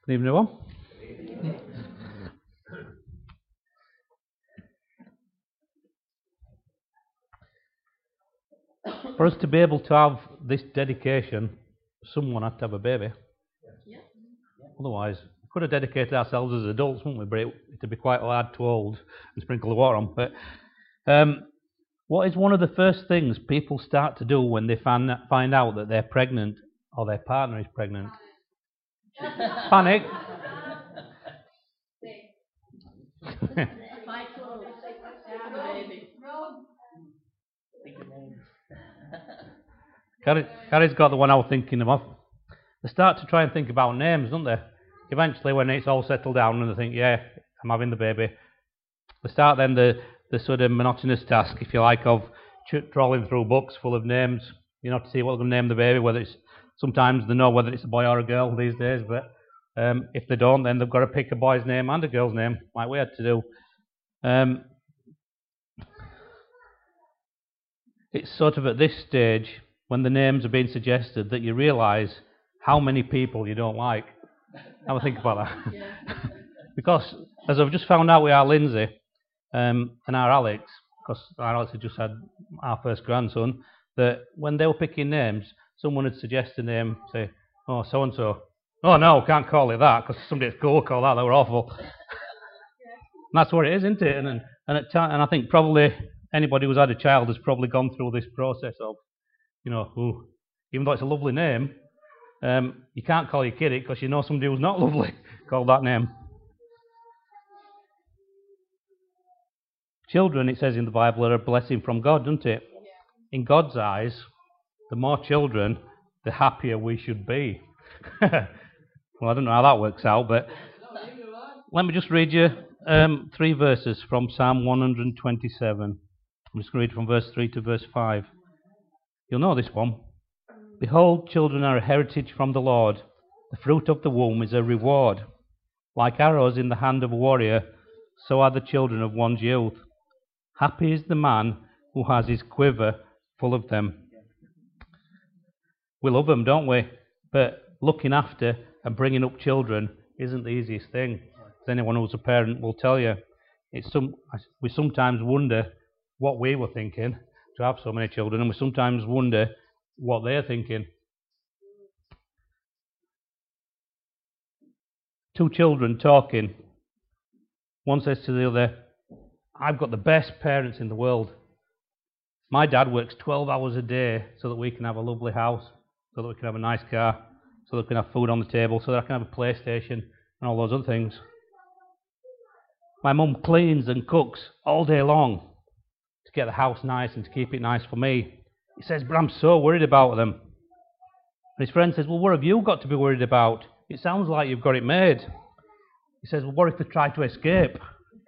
Good evening, everyone. For us to be able to have this dedication, someone had to have a baby. Otherwise, we could have dedicated ourselves as adults, wouldn't we? But it'd be quite hard to hold and sprinkle the water on. But what is one of the first things people start to do when they find out that they're pregnant or their partner is pregnant? Panic. Carrie's got the one I was thinking of. They start to try and think about names, don't they? Eventually, when it's all settled down and they think, yeah, I'm having the baby, they start then the sort of monotonous task, if you like, of trawling through books full of names, to see what they're going to name the baby. Whether it's sometimes they know whether it's a boy or a girl these days, but if they don't, then they've got to pick a boy's name and a girl's name, like we had to do. It's sort of at this stage, when the names are being suggested, that you realise how many people you don't like. Have a think about that. Because, as I've just found out with our Lindsay and our Alex, because our Alex had just had our first grandson, that when they were picking names, someone had suggested a name, say, oh, so-and-so. Oh, no, can't call it that, because somebody at school called that, they were awful. And that's what it is, isn't it? And I think probably anybody who's had a child has probably gone through this process of, even though it's a lovely name, you can't call your kid it because you know somebody who's not lovely called that name. Children, it says in the Bible, are a blessing from God, doesn't it? In God's eyes, the more children, the happier we should be. Well, I don't know how that works out, but let me just read you 3 verses from Psalm 127. I'm just going to read from verse 3 to verse 5. You'll know this one. Behold, children are a heritage from the Lord. The fruit of the womb is a reward. Like arrows in the hand of a warrior, so are the children of one's youth. Happy is the man who has his quiver full of them. We love them, don't we? But looking after and bringing up children isn't the easiest thing. As anyone who's a parent will tell you. We sometimes wonder what we were thinking to have so many children, and we sometimes wonder what they're thinking. 2 children talking. One says to the other, I've got the best parents in the world. My dad works 12 hours a day so that we can have a lovely house, so that we can have a nice car, so that we can have food on the table, so that I can have a PlayStation and all those other things. My mum cleans and cooks all day long to get the house nice and to keep it nice for me. He says, but I'm so worried about them. And his friend says, well, what have you got to be worried about? It sounds like you've got it made. He says, well, what if they try to escape?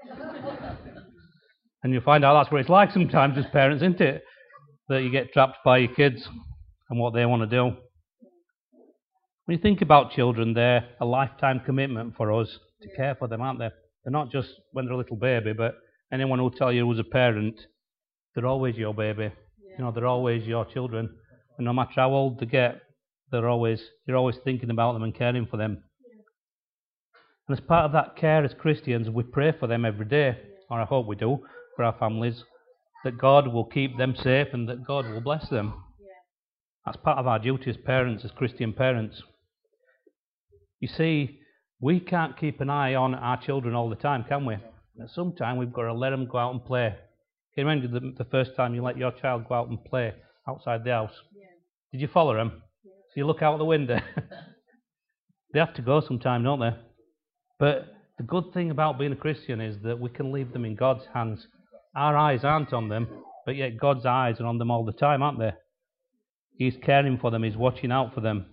And you'll find out that's what it's like sometimes as parents, isn't it? That you get trapped by your kids and what they want to do. When you think about children, they're a lifetime commitment for us to care for them, aren't they? They're not just when they're a little baby, but anyone who'll tell you who's a parent, they're always your baby. They're always your children. And no matter how old they get, you're always thinking about them and caring for them. And as part of that care as Christians, we pray for them every day, or I hope we do, for our families, that God will keep them safe and that God will bless them. That's part of our duty as parents, as Christian parents. You see, we can't keep an eye on our children all the time, can we? At some time we've got to let them go out and play. Can you remember the first time you let your child go out and play outside the house? Did you follow them? So you look out the window. They have to go sometime, don't they? But the good thing about being a Christian is that we can leave them in God's hands. Our eyes aren't on them, but yet God's eyes are on them all the time, aren't they? He's caring for them, He's watching out for them.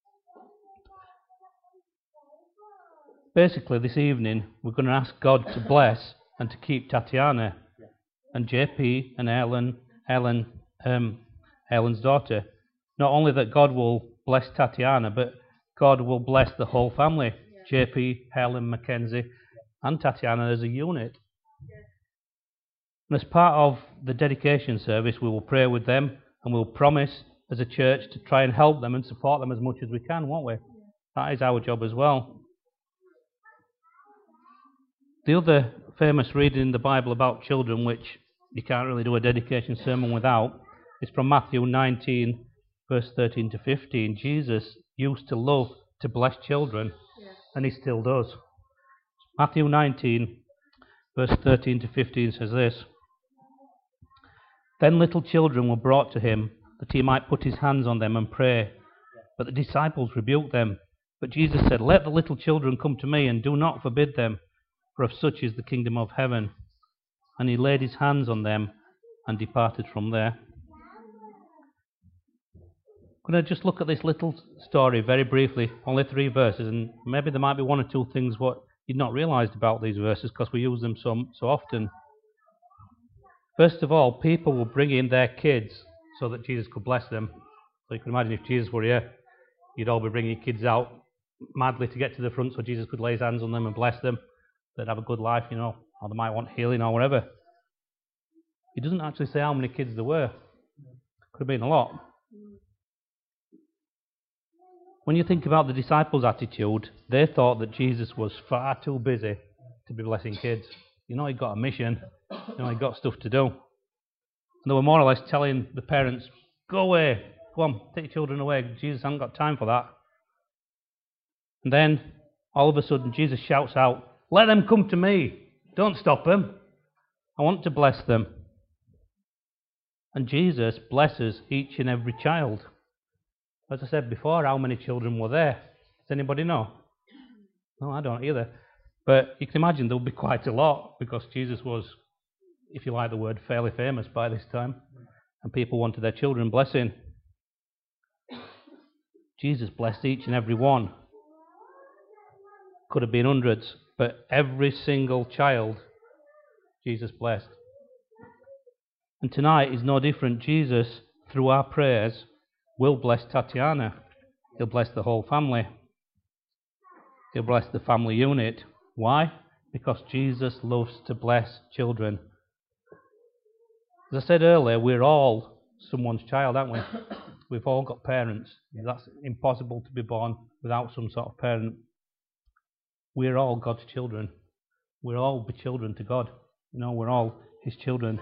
Basically, this evening, we're going to ask God to bless and to keep Tatiana and JP and Helen's daughter. Not only that God will bless Tatiana, but God will bless the whole family. JP, Helen, Mackenzie, and Tatiana as a unit. And as part of the dedication service, we will pray with them and we'll promise as a church to try and help them and support them as much as we can, won't we? That is our job as well. The other famous reading in the Bible about children, which you can't really do a dedication sermon without, is from Matthew 19, verse 13 to 15. Jesus used to love to bless children, and he still does. Matthew 19, verse 13 to 15 says this: Then little children were brought to him, that he might put his hands on them and pray. But the disciples rebuked them. But Jesus said, Let the little children come to me, and do not forbid them, for of such is the kingdom of heaven. And he laid his hands on them and departed from there. I'm going to just look at this little story very briefly, only 3 verses, and maybe there might be 1 or 2 things what you'd not realised about these verses because we use them so often. First of all, people will bring in their kids so that Jesus could bless them. So you can imagine if Jesus were here, you'd all be bringing your kids out madly to get to the front so Jesus could lay his hands on them and bless them. They'd have a good life, or they might want healing or whatever. He doesn't actually say how many kids there were. Could have been a lot. When you think about the disciples' attitude, they thought that Jesus was far too busy to be blessing kids. He'd got a mission. He'd got stuff to do. And they were more or less telling the parents, go away, go on, take your children away. Jesus hasn't got time for that. And then, all of a sudden, Jesus shouts out, let them come to me. Don't stop them. I want to bless them. And Jesus blesses each and every child. As I said before, how many children were there? Does anybody know? No, I don't either. But you can imagine there would be quite a lot, because Jesus was, if you like the word, fairly famous by this time. And people wanted their children blessing. Jesus blessed each and every one. Could have been hundreds, but every single child Jesus blessed. And tonight is no different. Jesus, through our prayers, will bless Tatiana. He'll bless the whole family. He'll bless the family unit. Why? Because Jesus loves to bless children. As I said earlier, we're all someone's child, aren't we? We've all got parents. That's impossible to be born without some sort of parent. We're all God's children. We're all the children to God. We're all his children.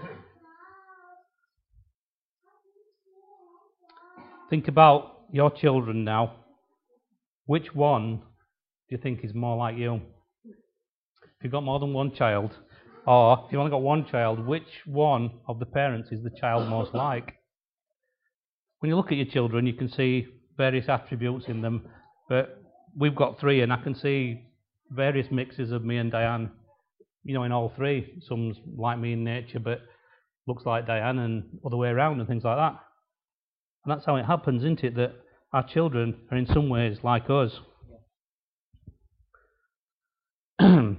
Think about your children now. Which one do you think is more like you? If you've got more than one child, or if you've only got one child, which one of the parents is the child most like? When you look at your children, you can see various attributes in them, but we've got 3, and I can see various mixes of me and Diane, in all 3. Some's like me in nature, but looks like Diane, and other way around, and things like that. And that's how it happens, isn't it? That our children are in some ways like us. A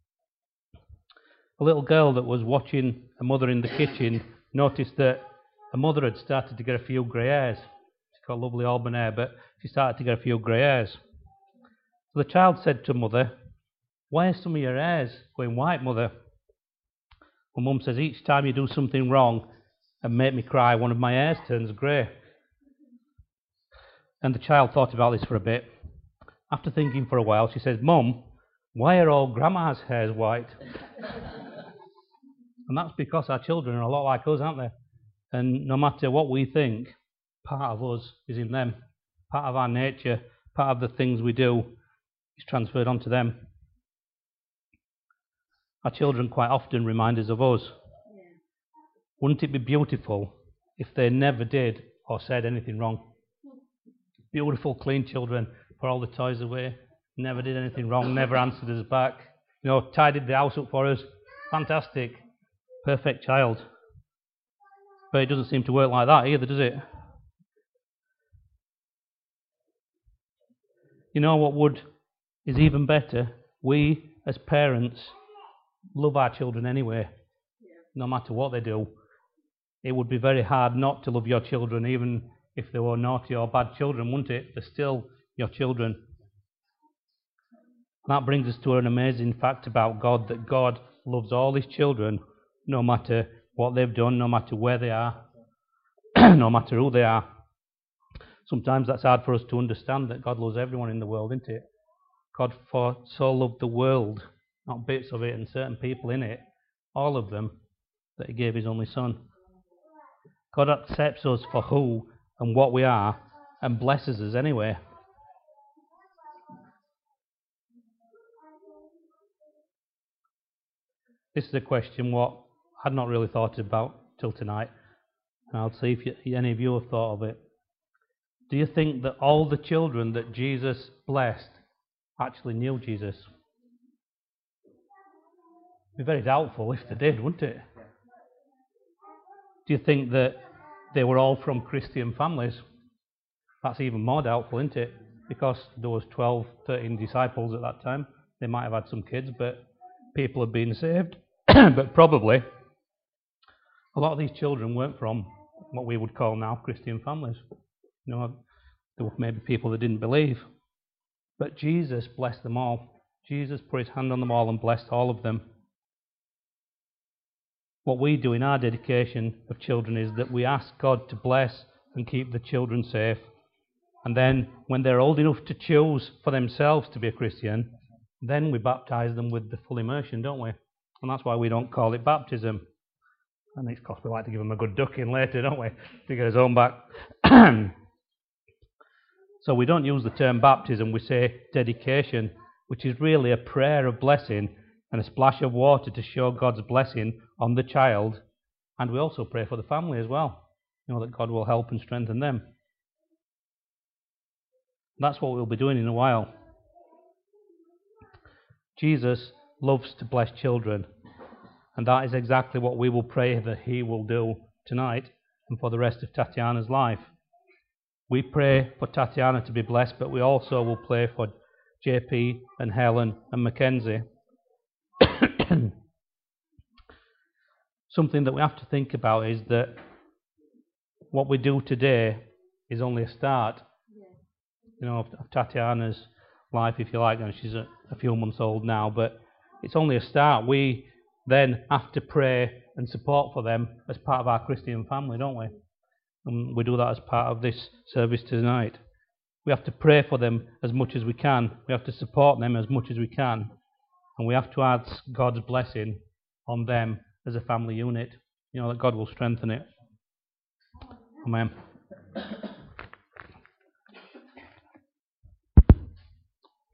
little girl that was watching a mother in the kitchen noticed that her mother had started to get a few grey hairs. She's got lovely auburn hair, but she started to get a few grey hairs. So the child said to mother, why are some of your hairs going white, mother? Well, mum says, each time you do something wrong and make me cry, one of my hairs turns grey. And the child thought about this for a bit. After thinking for a while, she says, Mum, why are all Grandma's hairs white? And that's because our children are a lot like us, aren't they? And no matter what we think, part of us is in them. Part of our nature, part of the things we do is transferred onto them. Our children quite often remind us of us. Yeah. Wouldn't it be beautiful if they never did or said anything wrong? Beautiful, clean children, put all the toys away, never did anything wrong, never answered us back, tidied the house up for us. Fantastic, perfect child. But it doesn't seem to work like that either, does it? What is even better? We, as parents, love our children anyway, no matter what they do. It would be very hard not to love your children, even if they were naughty or bad children, wouldn't it? They're still your children. That brings us to an amazing fact about God, that God loves all his children, no matter what they've done, no matter where they are, no matter who they are. Sometimes that's hard for us to understand, that God loves everyone in the world, isn't it? God for so loved the world not bits of it and certain people in it, all of them, that he gave his only Son. God accepts us for who and what we are and blesses us anyway. This is a question what I'd not really thought about till tonight, and I'll see if any of you have thought of it. Do you think that all the children that Jesus blessed actually knew Jesus? It'd be very doubtful if they did, wouldn't it? Do you think that they were all from Christian families? That's even more doubtful, isn't it? Because there was 12, 13 disciples at that time. They might have had some kids, but people had been saved. But probably a lot of these children weren't from what we would call now Christian families. You know, there were maybe people that didn't believe. But Jesus blessed them all. Jesus put his hand on them all and blessed all of them. What we do in our dedication of children is that we ask God to bless and keep the children safe. And then when they're old enough to choose for themselves to be a Christian, then we baptize them with the full immersion, don't we? And that's why we don't call it baptism. And it's because we like to give them a good ducking later, don't we? To get us home back. So we don't use the term baptism, we say dedication, which is really a prayer of blessing and a splash of water to show God's blessing on the child. And we also pray for the family as well, you know, that God will help and strengthen them. That's what we'll be doing in a while. Jesus loves to bless children, and that is exactly what we will pray that he will do tonight and for the rest of Tatiana's life. We pray for Tatiana to be blessed, but we also will pray for JP and Helen and Mackenzie. Something that we have to think about is that what we do today is only a start. You know, of Tatiana's life, if you like, and she's a few months old now, but it's only a start. We then have to pray and support for them as part of our Christian family, don't we? And we do that as part of this service tonight. We have to pray for them as much as we can. We have to support them as much as we can. And we have to ask God's blessing on them as a family unit. You know, that God will strengthen it. Amen.